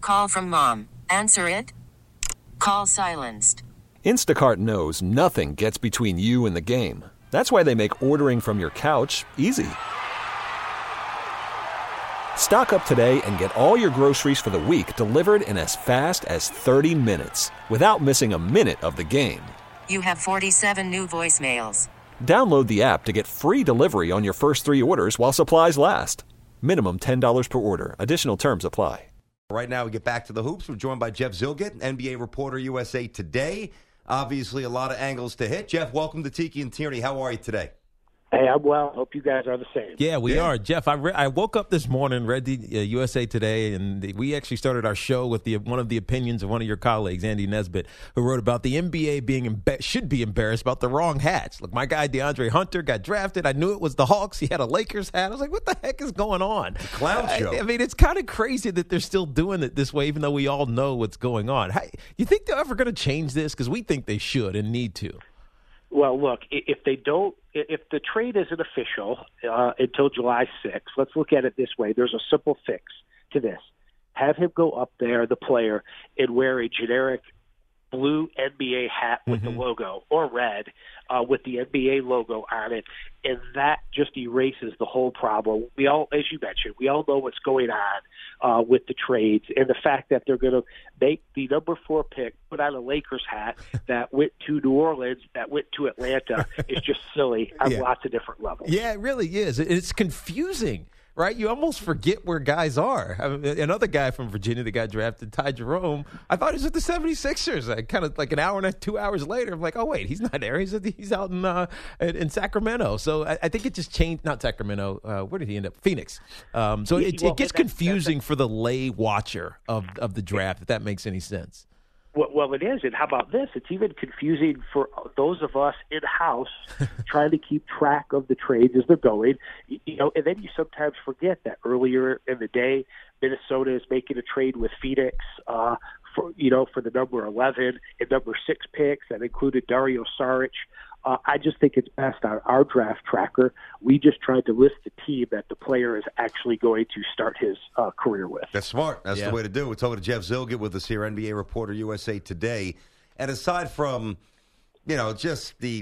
Call from mom. Answer it. Call silenced. Instacart knows nothing gets between you and the game. That's why they make ordering from your couch easy. Stock up today and get all your groceries for the week delivered in as fast as 30 minutes without missing a minute of the game. You have 47 new voicemails. Download the app to get free delivery on your first 3 orders while supplies last. Minimum $10 per order. Additional terms apply. Right now, we get back to the hoops. We're joined by Jeff Zillgitt, NBA reporter, USA Today. Obviously, a lot of angles to hit. Jeff, welcome to Tiki and Tierney. How are you today? Hey, I'm well. Hope you guys are the same. Yeah, we are. Jeff, I woke up this morning, read the USA Today, and we actually started our show with one of the opinions of one of your colleagues, Andy Nesbitt, who wrote about the NBA should be embarrassed about the wrong hats. Look, my guy DeAndre Hunter got drafted. I knew it was the Hawks. He had a Lakers hat. I was like, what the heck is going on? The clown show. I mean, it's kind of crazy that they're still doing it this way, even though we all know what's going on. You think they're ever going to change this? Because we think they should and need to. Well, look, if the trade isn't official until July 6th, let's look at it this way. There's a simple fix to this. Have him go up there, the player, and wear a generic blue NBA hat with the logo, or red with the NBA logo on it, and that just erases the whole problem. We all, as you mentioned, we all know what's going on with the trades, and the fact that they're going to make the number 4 pick put on a Lakers hat that went to New Orleans, that went to Atlanta, is just silly on lots of different levels. Yeah, it really is. It's confusing. Right? You almost forget where guys are. I mean, another guy from Virginia that got drafted, Ty Jerome, I thought he was with the 76ers. I kind of like an hour and 2 hours later, I'm like, oh, wait, he's not there. He's out in Sacramento. So I think it just changed. Not Sacramento. Where did he end up? Phoenix. So it gets confusing for the lay watcher of the draft, if that makes any sense. Well, it is. And how about this? It's even confusing for those of us in-house trying to keep track of the trades as they're going. And then you sometimes forget that earlier in the day, Minnesota is making a trade with Phoenix for the number 11 and number 6 picks that included Dario Saric. I just think it's best on our draft tracker. We just tried to list the team that the player is actually going to start his career with. That's smart. That's the way to do it. We're talking to Jeff Zillgitt with us here, NBA reporter, USA Today. And aside from, just the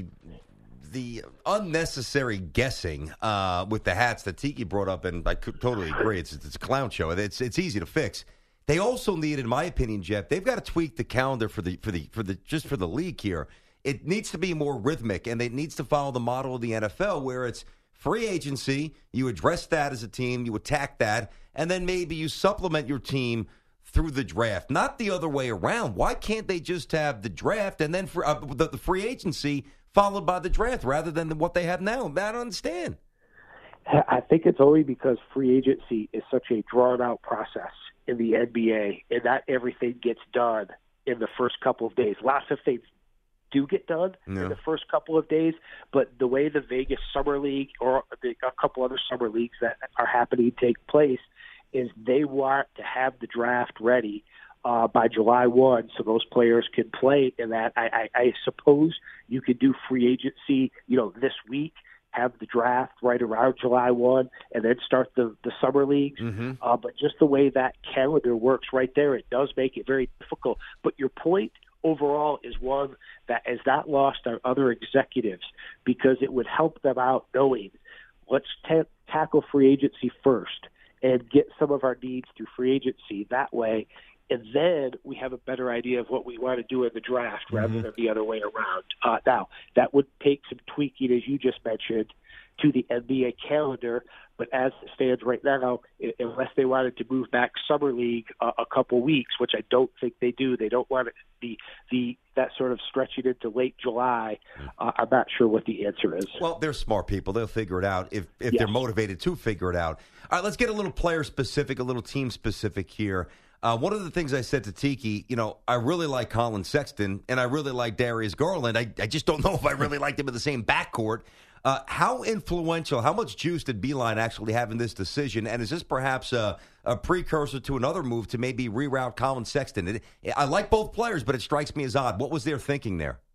unnecessary guessing with the hats that Tiki brought up, and I could totally agree. It's a clown show. It's easy to fix. They also need, in my opinion, Jeff, they've got to tweak the calendar for the league here. It needs to be more rhythmic, and it needs to follow the model of the NFL, where it's free agency. You address that as a team, you attack that, and then maybe you supplement your team through the draft, not the other way around. Why can't they just have the draft and then for the free agency followed by the draft rather than what they have now? I don't understand. I think it's only because free agency is such a drawn-out process in the NBA, and not everything gets done in the first couple of days. Lots of things do get done in the first couple of days, but the way the Vegas Summer League or a couple other summer leagues that are happening take place is they want to have the draft ready by July 1 so those players can play in that. I suppose you could do free agency, this week, have the draft right around July 1 and then start the summer leagues. But just the way that calendar works right there, it does make it very difficult. But your point overall is one that is not lost on other executives, because it would help them out knowing, let's tackle free agency first and get some of our needs through free agency that way, and then we have a better idea of what we want to do in the draft rather than the other way around. Now, that would take some tweaking, as you just mentioned, to the NBA calendar, but as it stands right now, unless they wanted to move back Summer League a couple weeks, which I don't think they do, they don't want it that sort of stretching into late July. I'm not sure what the answer is. Well, they're smart people. They'll figure it out if they're motivated to figure it out. All right, let's get a little player-specific, a little team-specific here. One of the things I said to Tiki, I really like Colin Sexton, and I really like Darius Garland. I just don't know if I really like them in the same backcourt. How influential, how much juice did Beilein actually have in this decision? And is this perhaps a precursor to another move to maybe reroute Colin Sexton? I like both players, but it strikes me as odd. What was their thinking there?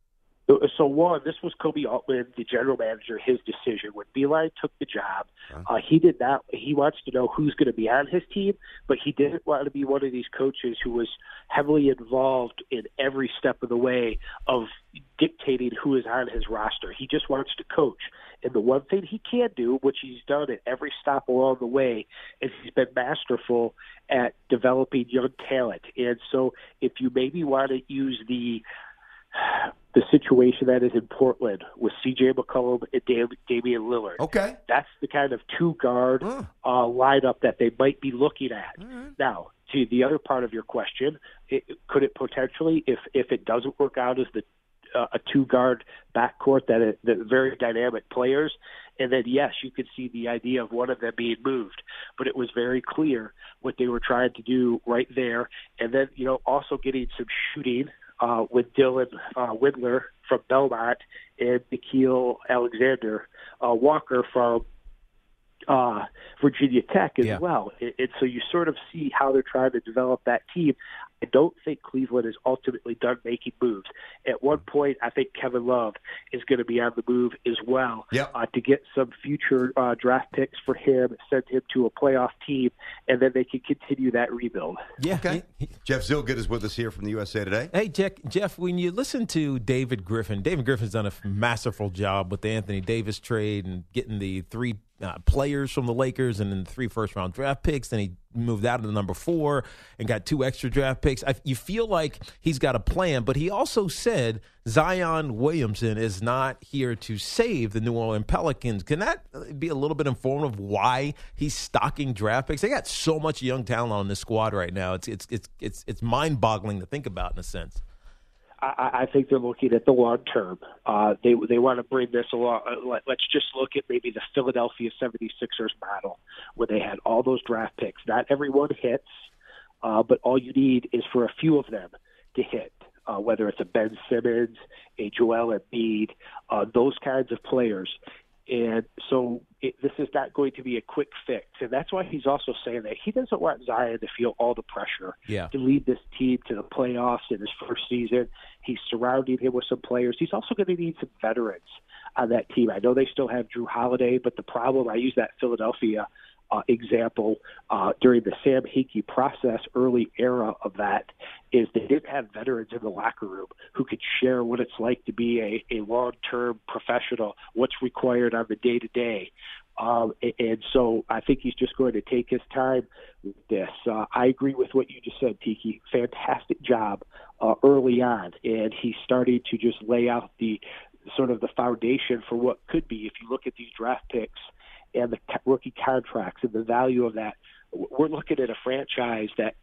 So one, this was Kobe Altman, the general manager, his decision. When Beeline took the job, he did not. He wants to know who's going to be on his team, but he didn't want to be one of these coaches who was heavily involved in every step of the way of dictating who is on his roster. He just wants to coach. And the one thing he can do, which he's done at every stop along the way, is he's been masterful at developing young talent. And so if you maybe want to use the situation that is in Portland with C.J. McCollum and Damian Lillard. Okay. That's the kind of two-guard lineup that they might be looking at. Now, to the other part of your question, could it potentially, if it doesn't work out as a two-guard backcourt, that very dynamic players, and then, yes, you could see the idea of one of them being moved. But it was very clear what they were trying to do right there. And then, also getting some shooting with Dylan Windler from Belmont and Nickeil Alexander Walker from Virginia Tech as well. And so you sort of see how they're trying to develop that team. I don't think Cleveland is ultimately done making moves. At one point, I think Kevin Love is going to be on the move as well to get some future draft picks for him, send him to a playoff team, and then they can continue that rebuild. Yeah. Okay. Jeff Zillgood is with us here from the USA Today. Hey, Jeff, when you listen to David Griffin's done a masterful job with the Anthony Davis trade and getting the three players from the Lakers and then 3 first-round draft picks. Then he moved out of the number 4 and got 2 extra draft picks. You feel like he's got a plan, but he also said Zion Williamson is not here to save the New Orleans Pelicans. Can that be a little bit informative why he's stocking draft picks? They got so much young talent on this squad right now. It's mind-boggling to think about in a sense. I think they're looking at the long term. They want to bring this along. Let's just look at maybe the Philadelphia 76ers model, where they had all those draft picks. Not everyone hits, but all you need is for a few of them to hit, whether it's a Ben Simmons, a Joel Embiid, those kinds of players. And so this is not going to be a quick fix. And that's why he's also saying that he doesn't want Zion to feel all the pressure to lead this team to the playoffs in his first season. He's surrounding him with some players. He's also going to need some veterans on that team. I know they still have Drew Holiday, but the problem, I use that Philadelphia example during the Sam Hinkie process, early era of that, is they didn't have veterans in the locker room who could share what it's like to be a long-term professional, what's required on the day-to-day. And so I think he's just going to take his time with this. I agree with what you just said, Tiki. Fantastic job early on, and he's starting to just lay out the sort of the foundation for what could be. If you look at these draft picks and the rookie contracts and the value of that, we're looking at a franchise that's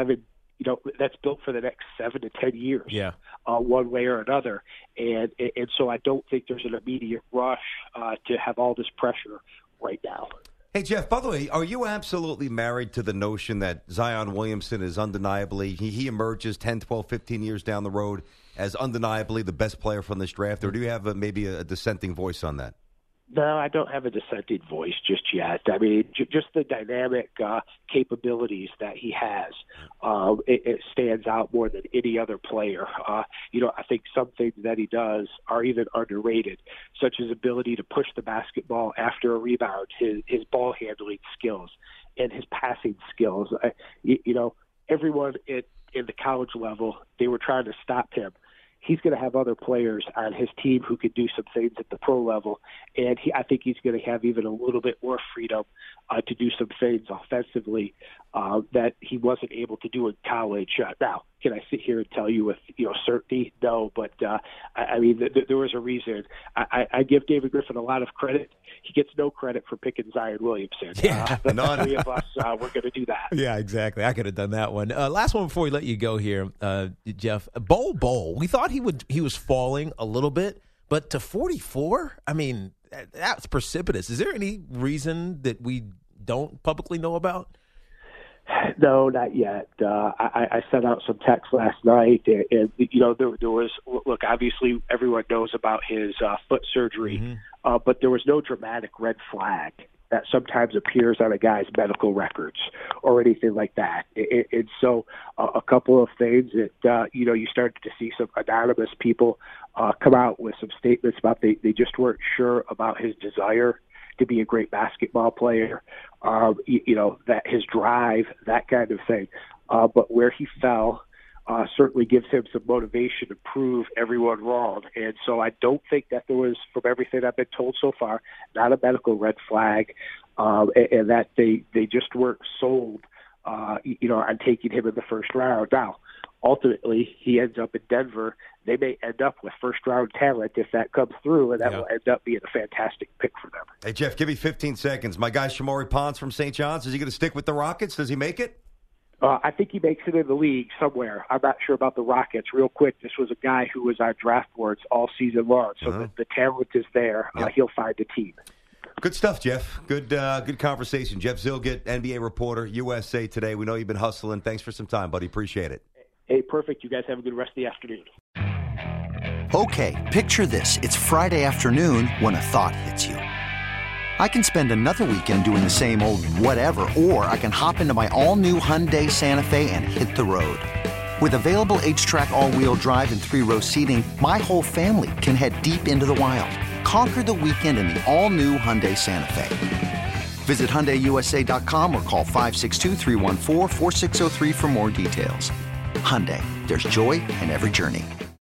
built for the next 7 to 10 years, one way or another. And so I don't think there's an immediate rush to have all this pressure right now. Hey, Jeff, by the way, are you absolutely married to the notion that Zion Williamson is undeniably, he emerges 10, 12, 15 years down the road as undeniably the best player from this draft, or do you have maybe a dissenting voice on that? No, I don't have a dissenting voice just yet. I mean, just the dynamic capabilities that he has, it stands out more than any other player. I think some things that he does are even underrated, such as ability to push the basketball after a rebound, his ball handling skills, and his passing skills. Everyone in the college level, they were trying to stop him. He's going to have other players on his team who could do some things at the pro level, and I think he's going to have even a little bit more freedom to do some things offensively that he wasn't able to do in college. Now, can I sit here and tell you with certainty? No, but I mean, there was a reason. I give David Griffin a lot of credit. He gets no credit for picking Zion Williamson. The 3 of us, we're going to do that. Yeah, exactly. I could have done that one. Last one before we let you go here, Jeff. Bol, we thought he was falling a little bit, but to 44, I mean, that's precipitous. Is there any reason that we don't publicly know about? No, not yet. I sent out some text last night, and there was, look, obviously everyone knows about his foot surgery, but there was no dramatic red flag that sometimes appears on a guy's medical records or anything like that. And so a couple of things that, you started to see some anonymous people come out with some statements about they just weren't sure about his desire to be a great basketball player, that his drive, that kind of thing. But where he fell certainly gives him some motivation to prove everyone wrong. And so I don't think that there was, from everything I've been told so far, not a medical red flag, and that they just weren't sold, on taking him in the first round. Now, ultimately, he ends up in Denver. They may end up with first-round talent if that comes through, and that will end up being a fantastic pick for them. Hey, Jeff, give me 15 seconds. My guy Shamori Ponds from St. John's, is he going to stick with the Rockets? Does he make it? I think he makes it in the league somewhere. I'm not sure about the Rockets. Real quick, this was a guy who was on draft boards all season long, so the talent is there. He'll find a team. Good stuff, Jeff. Good conversation. Jeff Zillgitt, NBA reporter, USA Today. We know you've been hustling. Thanks for some time, buddy. Appreciate it. Hey, perfect. You guys have a good rest of the afternoon. Okay, picture this. It's Friday afternoon when a thought hits you. I can spend another weekend doing the same old whatever, or I can hop into my all-new Hyundai Santa Fe and hit the road. With available H-Track all-wheel drive and 3-row seating, my whole family can head deep into the wild. Conquer the weekend in the all-new Hyundai Santa Fe. Visit HyundaiUSA.com or call 562-314-4603 for more details. Hyundai, there's joy in every journey.